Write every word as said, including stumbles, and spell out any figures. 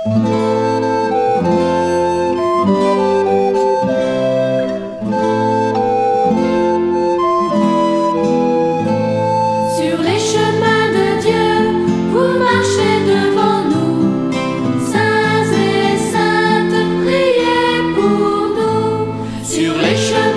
Sur les chemins de Dieu, vous marchez devant nous. Saints et saintes, priez pour nous. Sur les chemins